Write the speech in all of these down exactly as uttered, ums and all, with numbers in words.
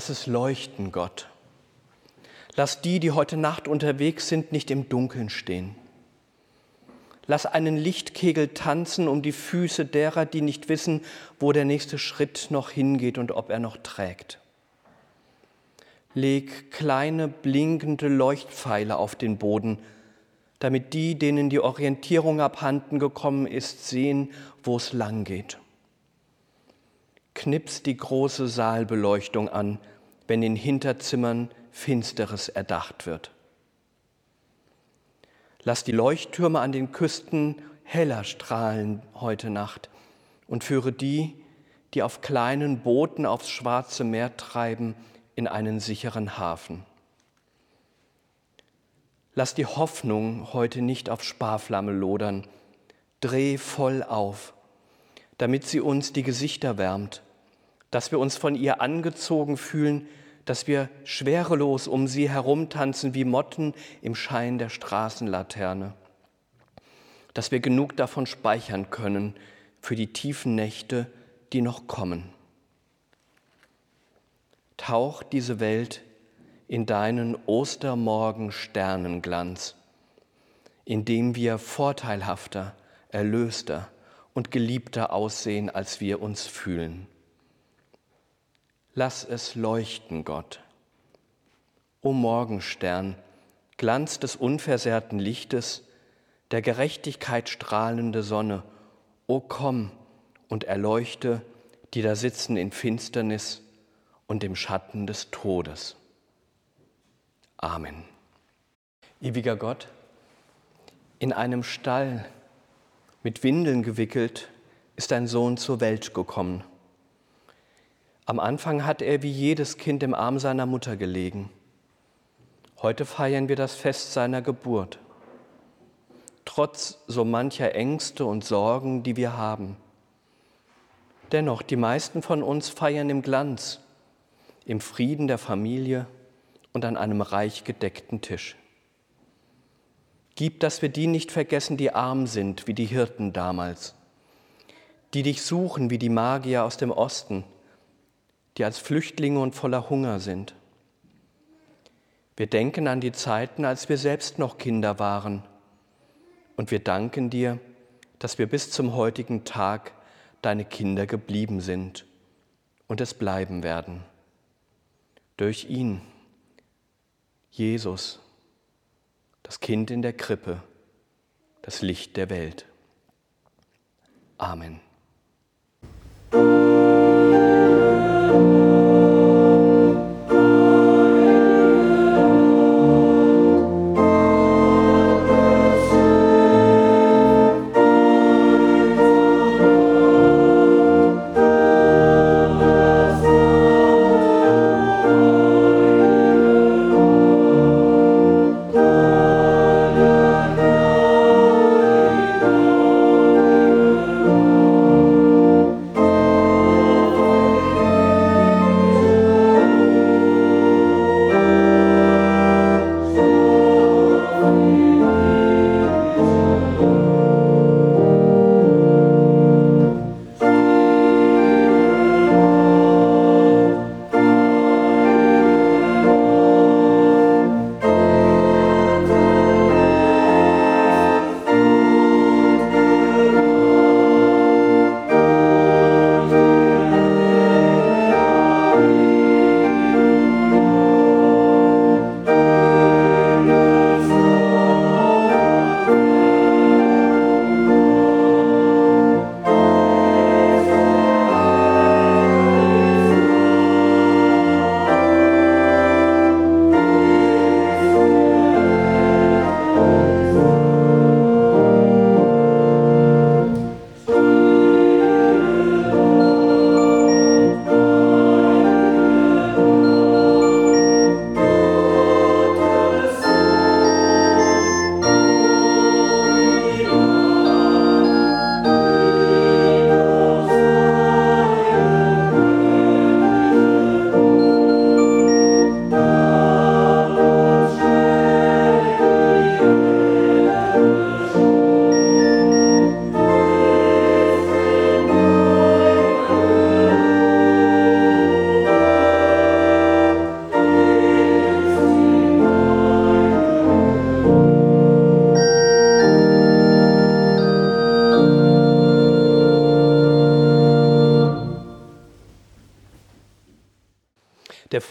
Lass es leuchten, Gott. Lass die, die heute Nacht unterwegs sind, nicht im Dunkeln stehen. Lass einen Lichtkegel tanzen um die Füße derer, die nicht wissen, wo der nächste Schritt noch hingeht und ob er noch trägt. Leg kleine, blinkende Leuchtpfeile auf den Boden, damit die, denen die Orientierung abhanden gekommen ist, sehen, wo es lang geht. Knips die große Saalbeleuchtung an, wenn in Hinterzimmern Finsteres erdacht wird. Lass die Leuchttürme an den Küsten heller strahlen heute Nacht und führe die, die auf kleinen Booten aufs Schwarze Meer treiben, in einen sicheren Hafen. Lass die Hoffnung heute nicht auf Sparflamme lodern, dreh voll auf, damit sie uns die Gesichter wärmt, dass wir uns von ihr angezogen fühlen, dass wir schwerelos um sie herumtanzen wie Motten im Schein der Straßenlaterne, dass wir genug davon speichern können für die tiefen Nächte, die noch kommen. Tauch diese Welt in deinen Ostermorgen-Sternenglanz, in dem wir vorteilhafter, erlöster und geliebter aussehen, als wir uns fühlen. Lass es leuchten, Gott. O Morgenstern, Glanz des unversehrten Lichtes, der Gerechtigkeit strahlende Sonne, o komm und erleuchte, die da sitzen in Finsternis und im Schatten des Todes. Amen. Ewiger Gott, in einem Stall mit Windeln gewickelt ist dein Sohn zur Welt gekommen. Am Anfang hat er wie jedes Kind im Arm seiner Mutter gelegen. Heute feiern wir das Fest seiner Geburt. Trotz so mancher Ängste und Sorgen, die wir haben. Dennoch, die meisten von uns feiern im Glanz, im Frieden der Familie und an einem reich gedeckten Tisch. Gib, dass wir die nicht vergessen, die arm sind, wie die Hirten damals, die dich suchen, wie die Magier aus dem Osten, die als Flüchtlinge und voller Hunger sind. Wir denken an die Zeiten, als wir selbst noch Kinder waren, und wir danken dir, dass wir bis zum heutigen Tag deine Kinder geblieben sind und es bleiben werden. Durch ihn, Jesus, das Kind in der Krippe, das Licht der Welt. Amen.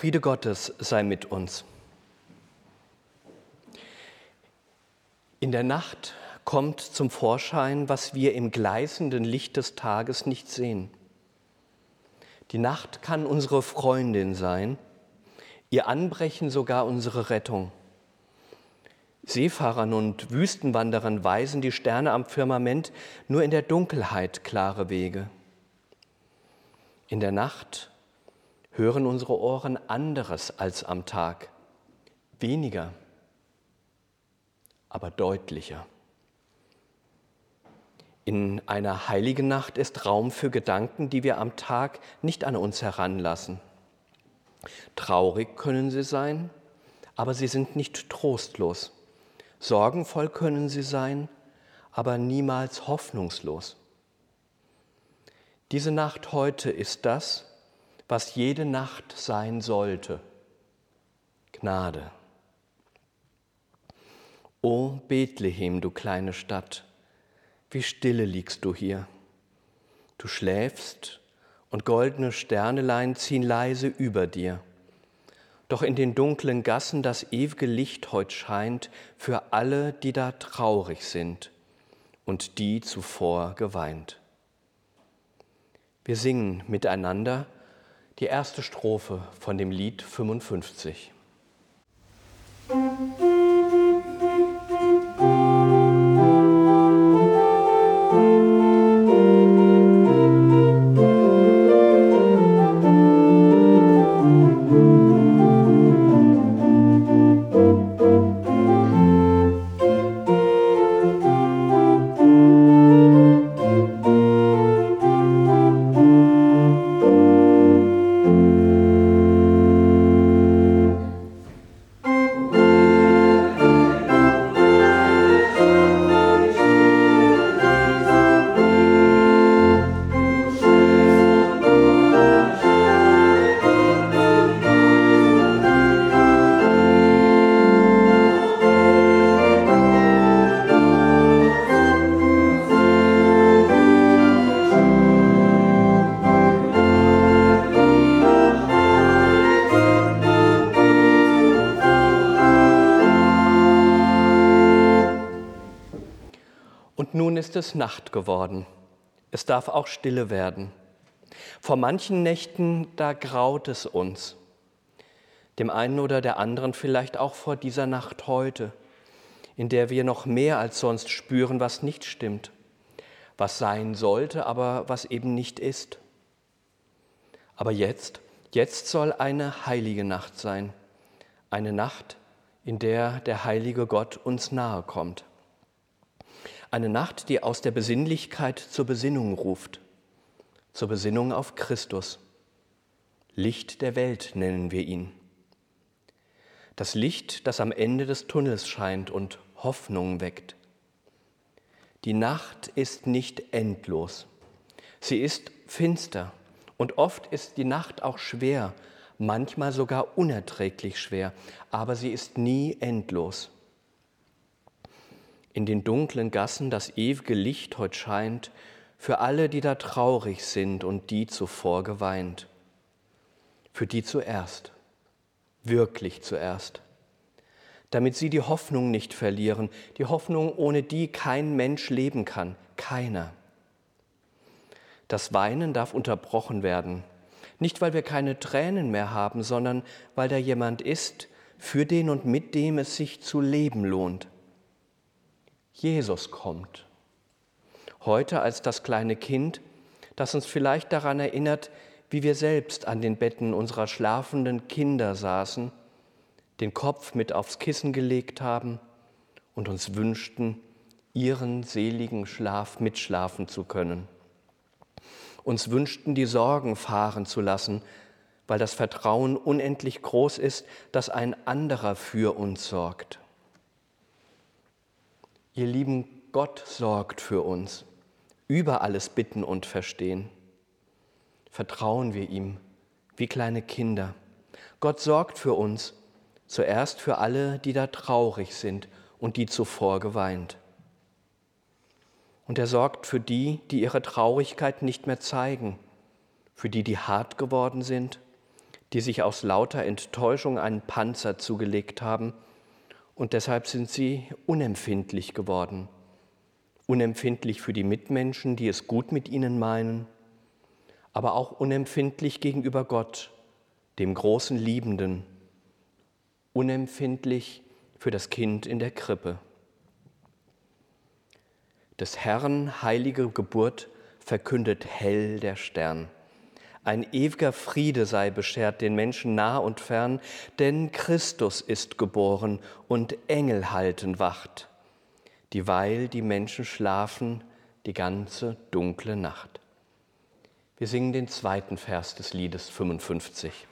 Friede Gottes sei mit uns. In der Nacht kommt zum Vorschein, was wir im gleißenden Licht des Tages nicht sehen. Die Nacht kann unsere Freundin sein, ihr Anbrechen sogar unsere Rettung. Seefahrern und Wüstenwanderern weisen die Sterne am Firmament nur in der Dunkelheit klare Wege. In der Nacht hören unsere Ohren anderes als am Tag, weniger, aber deutlicher. In einer heiligen Nacht ist Raum für Gedanken, die wir am Tag nicht an uns heranlassen. Traurig können sie sein, aber sie sind nicht trostlos. Sorgenvoll können sie sein, aber niemals hoffnungslos. Diese Nacht heute ist das, was jede Nacht sein sollte: Gnade. O Bethlehem, du kleine Stadt, wie stille liegst du hier. Du schläfst und goldene Sternelein ziehen leise über dir. Doch in den dunklen Gassen das ewige Licht heut scheint für alle, die da traurig sind und die zuvor geweint. Wir singen miteinander die erste Strophe von dem Lied fünfundfünfzig. Und nun ist es Nacht geworden. Es darf auch Stille werden. Vor manchen Nächten, da graut es uns. Dem einen oder der anderen vielleicht auch vor dieser Nacht heute, in der wir noch mehr als sonst spüren, was nicht stimmt, was sein sollte, aber was eben nicht ist. Aber jetzt, jetzt soll eine heilige Nacht sein. Eine Nacht, in der der heilige Gott uns nahe kommt. Eine Nacht, die aus der Besinnlichkeit zur Besinnung ruft, zur Besinnung auf Christus. Licht der Welt nennen wir ihn. Das Licht, das am Ende des Tunnels scheint und Hoffnung weckt. Die Nacht ist nicht endlos. Sie ist finster und oft ist die Nacht auch schwer, manchmal sogar unerträglich schwer, aber sie ist nie endlos. In den dunklen Gassen das ewige Licht heut scheint, für alle, die da traurig sind und die zuvor geweint. Für die zuerst, wirklich zuerst, damit sie die Hoffnung nicht verlieren, die Hoffnung, ohne die kein Mensch leben kann, keiner. Das Weinen darf unterbrochen werden, nicht weil wir keine Tränen mehr haben, sondern weil da jemand ist, für den und mit dem es sich zu leben lohnt. Jesus kommt. Heute als das kleine Kind, das uns vielleicht daran erinnert, wie wir selbst an den Betten unserer schlafenden Kinder saßen, den Kopf mit aufs Kissen gelegt haben und uns wünschten, ihren seligen Schlaf mitschlafen zu können. Uns wünschten, die Sorgen fahren zu lassen, weil das Vertrauen unendlich groß ist, dass ein anderer für uns sorgt. Ihr Lieben, Gott sorgt für uns, über alles Bitten und Verstehen. Vertrauen wir ihm wie kleine Kinder. Gott sorgt für uns, zuerst für alle, die da traurig sind und die zuvor geweint. Und er sorgt für die, die ihre Traurigkeit nicht mehr zeigen, für die, die hart geworden sind, die sich aus lauter Enttäuschung einen Panzer zugelegt haben und deshalb sind sie unempfindlich geworden. Unempfindlich für die Mitmenschen, die es gut mit ihnen meinen, aber auch unempfindlich gegenüber Gott, dem großen Liebenden, unempfindlich für das Kind in der Krippe. Des Herrn heilige Geburt verkündet hell der Stern. Ein ewiger Friede sei beschert den Menschen nah und fern, denn Christus ist geboren und Engel halten Wacht, dieweil die Menschen schlafen die ganze dunkle Nacht. Wir singen den zweiten Vers des Liedes fünfundfünfzig.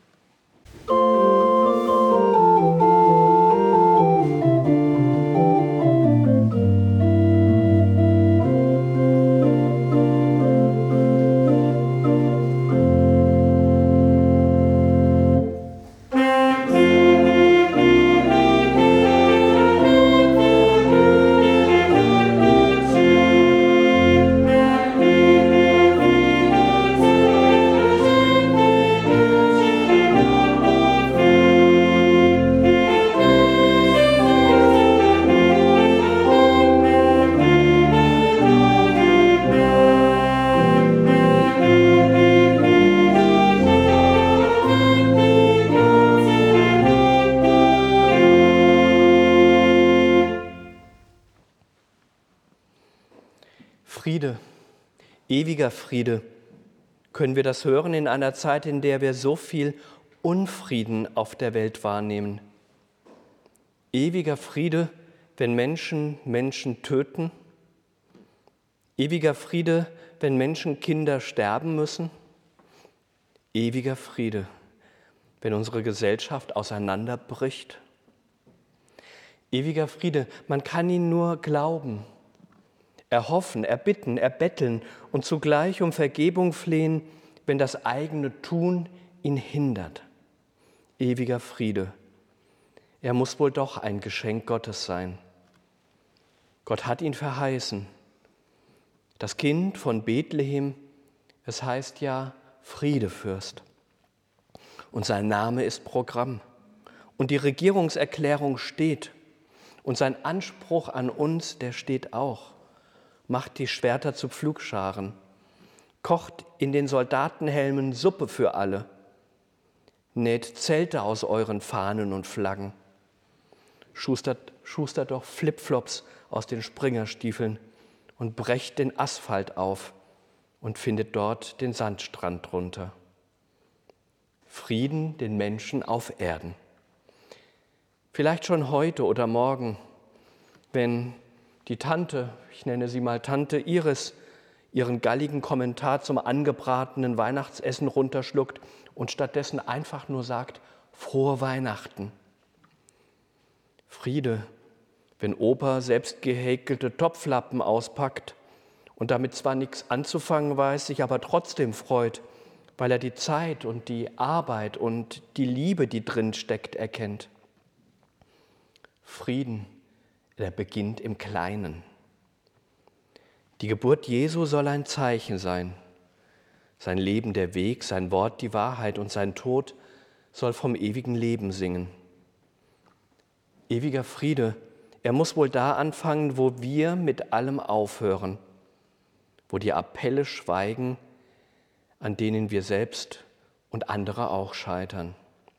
Friede, ewiger Friede, können wir das hören in einer Zeit, in der wir so viel Unfrieden auf der Welt wahrnehmen. Ewiger Friede, wenn Menschen Menschen töten. Ewiger Friede, wenn Menschen Kinder sterben müssen. Ewiger Friede, wenn unsere Gesellschaft auseinanderbricht. Ewiger Friede, man kann ihn nur glauben, erhoffen, erbitten, erbetteln und zugleich um Vergebung flehen, wenn das eigene Tun ihn hindert. Ewiger Friede. Er muss wohl doch ein Geschenk Gottes sein. Gott hat ihn verheißen. Das Kind von Bethlehem, es heißt ja Friedefürst. Und sein Name ist Programm. Und die Regierungserklärung steht. Und sein Anspruch an uns, der steht auch. Macht die Schwerter zu Pflugscharen, kocht in den Soldatenhelmen Suppe für alle, näht Zelte aus euren Fahnen und Flaggen, schustert, schustert doch Flipflops aus den Springerstiefeln und brecht den Asphalt auf und findet dort den Sandstrand drunter. Frieden den Menschen auf Erden. Vielleicht schon heute oder morgen, wenn die Tante, ich nenne sie mal Tante Iris, ihren galligen Kommentar zum angebratenen Weihnachtsessen runterschluckt und stattdessen einfach nur sagt, frohe Weihnachten. Friede, wenn Opa selbst gehäkelte Topflappen auspackt und damit zwar nichts anzufangen weiß, sich aber trotzdem freut, weil er die Zeit und die Arbeit und die Liebe, die drin steckt, erkennt. Frieden, der beginnt im Kleinen. Die Geburt Jesu soll ein Zeichen sein. Sein Leben der Weg, sein Wort die Wahrheit und sein Tod soll vom ewigen Leben singen. Ewiger Friede, er muss wohl da anfangen, wo wir mit allem aufhören, wo die Appelle schweigen, an denen wir selbst und andere auch scheitern.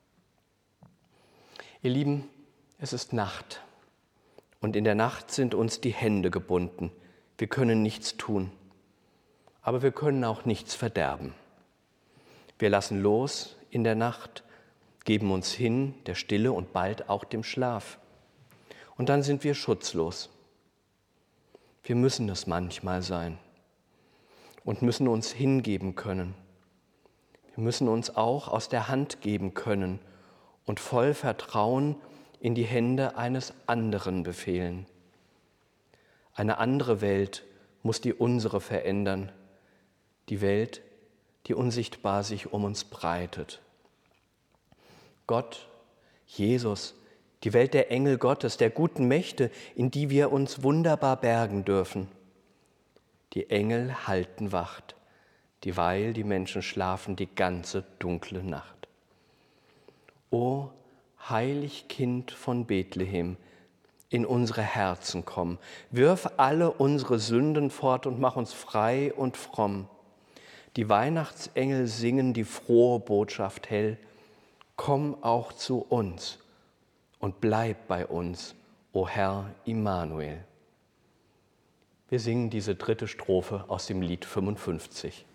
Ihr Lieben, es ist Nacht. Und in der Nacht sind uns die Hände gebunden. Wir können nichts tun, aber wir können auch nichts verderben. Wir lassen los in der Nacht, geben uns hin der Stille und bald auch dem Schlaf. Und dann sind wir schutzlos. Wir müssen es manchmal sein und müssen uns hingeben können. Wir müssen uns auch aus der Hand geben können und voll Vertrauen in die Hände eines anderen befehlen. Eine andere Welt muss die unsere verändern, die Welt, die unsichtbar sich um uns breitet. Gott, Jesus, die Welt der Engel Gottes, der guten Mächte, in die wir uns wunderbar bergen dürfen. Die Engel halten Wacht, dieweil die Menschen schlafen die ganze dunkle Nacht. O heilig Kind von Bethlehem, in unsere Herzen komm. Wirf alle unsere Sünden fort und mach uns frei und fromm. Die Weihnachtsengel singen die frohe Botschaft hell. Komm auch zu uns und bleib bei uns, o Herr Immanuel. Wir singen diese dritte Strophe aus dem Lied fünfundfünfzig.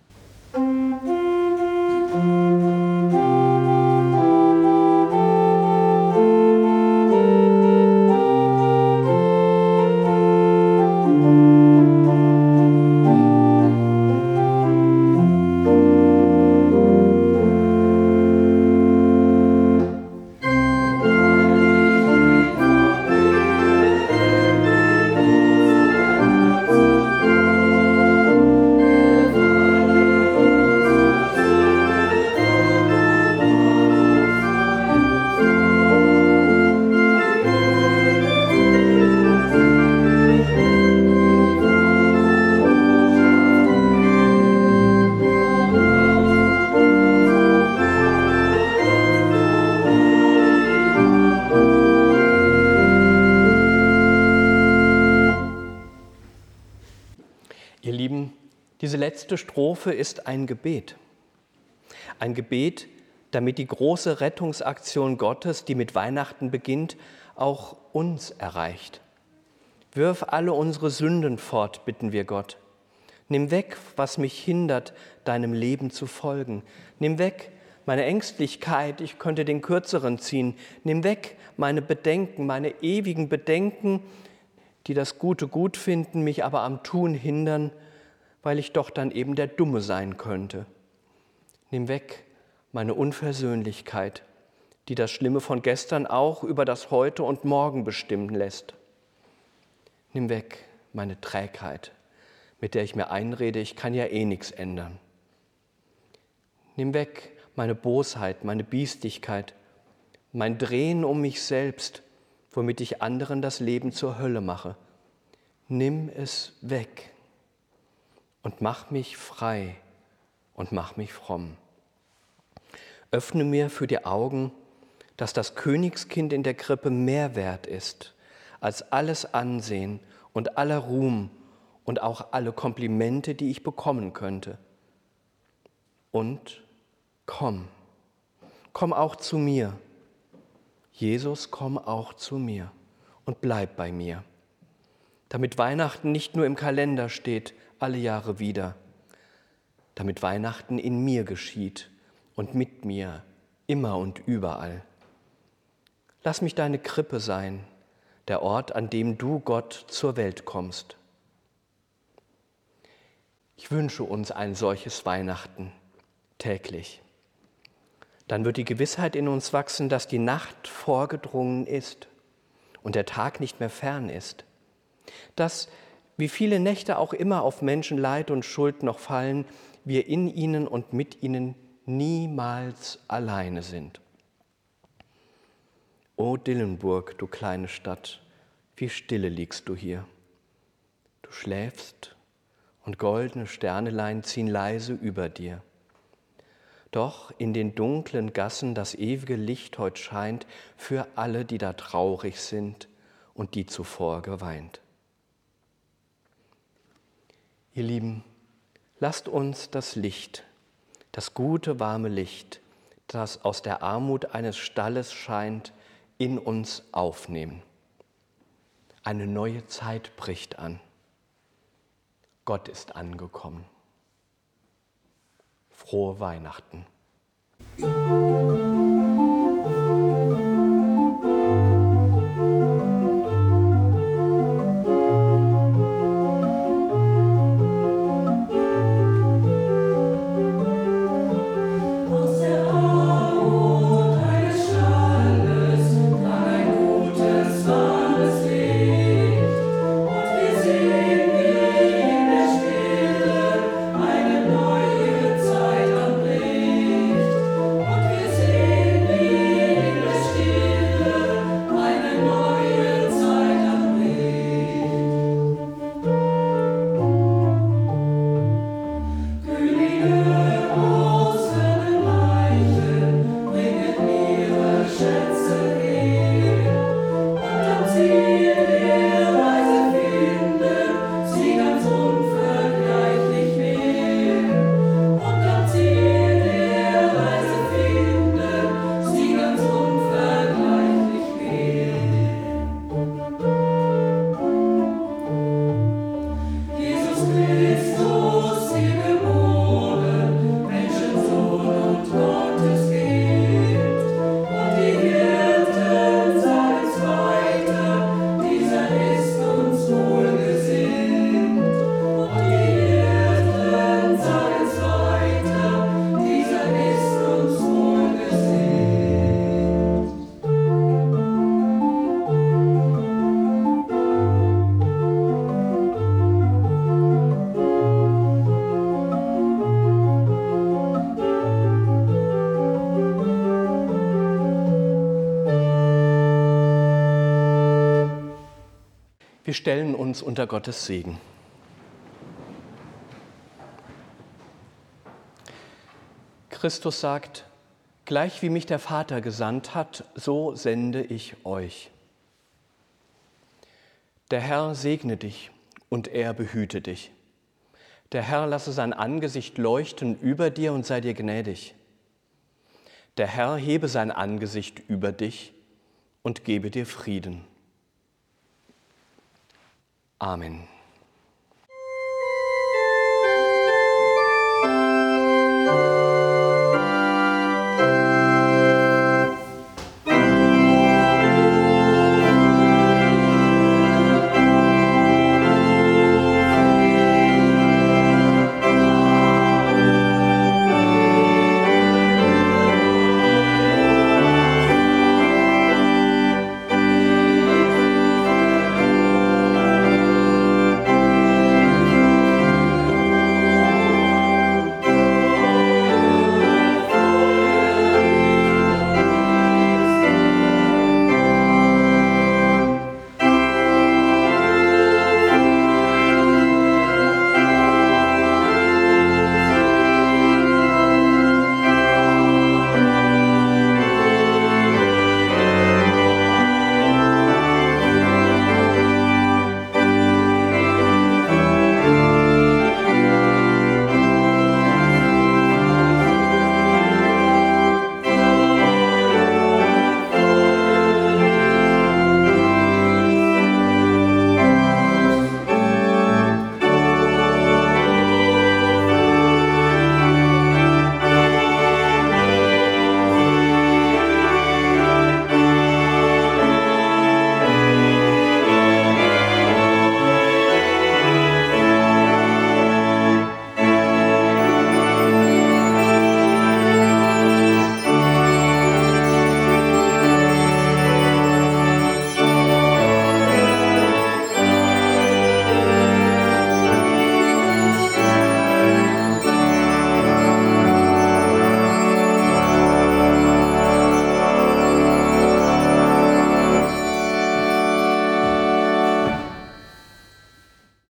Ihr Lieben, diese letzte Strophe ist ein Gebet. Ein Gebet, damit die große Rettungsaktion Gottes, die mit Weihnachten beginnt, auch uns erreicht. Wirf alle unsere Sünden fort, bitten wir Gott. Nimm weg, was mich hindert, deinem Leben zu folgen. Nimm weg meine Ängstlichkeit, ich könnte den Kürzeren ziehen. Nimm weg meine Bedenken, meine ewigen Bedenken, die das Gute gut finden, mich aber am Tun hindern, weil ich doch dann eben der Dumme sein könnte. Nimm weg meine Unversöhnlichkeit, die das Schlimme von gestern auch über das Heute und Morgen bestimmen lässt. Nimm weg meine Trägheit, mit der ich mir einrede, ich kann ja eh nichts ändern. Nimm weg meine Bosheit, meine Biestigkeit, mein Drehen um mich selbst, womit ich anderen das Leben zur Hölle mache. Nimm es weg und mach mich frei und mach mich fromm. Öffne mir für die Augen, dass das Königskind in der Krippe mehr wert ist als alles Ansehen und aller Ruhm und auch alle Komplimente, die ich bekommen könnte. Und komm, komm auch zu mir. Jesus, komm auch zu mir und bleib bei mir, damit Weihnachten nicht nur im Kalender steht, alle Jahre wieder, damit Weihnachten in mir geschieht und mit mir, immer und überall. Lass mich deine Krippe sein, der Ort, an dem du, Gott, zur Welt kommst. Ich wünsche uns ein solches Weihnachten täglich. Dann wird die Gewissheit in uns wachsen, dass die Nacht vorgedrungen ist und der Tag nicht mehr fern ist. Dass, wie viele Nächte auch immer auf Menschen Leid und Schuld noch fallen, wir in ihnen und mit ihnen niemals alleine sind. O Dillenburg, du kleine Stadt, wie stille liegst du hier. Du schläfst und goldene Sternelein ziehen leise über dir. Doch in den dunklen Gassen das ewige Licht heut scheint für alle, die da traurig sind und die zuvor geweint. Ihr Lieben, lasst uns das Licht, das gute, warme Licht, das aus der Armut eines Stalles scheint, in uns aufnehmen. Eine neue Zeit bricht an. Gott ist angekommen. Frohe Weihnachten. Eine neue Zeit anbricht und wir Wir stellen uns unter Gottes Segen. Christus sagt, gleich wie mich der Vater gesandt hat, so sende ich euch. Der Herr segne dich und er behüte dich. Der Herr lasse sein Angesicht leuchten über dir und sei dir gnädig. Der Herr hebe sein Angesicht über dich und gebe dir Frieden. Amen.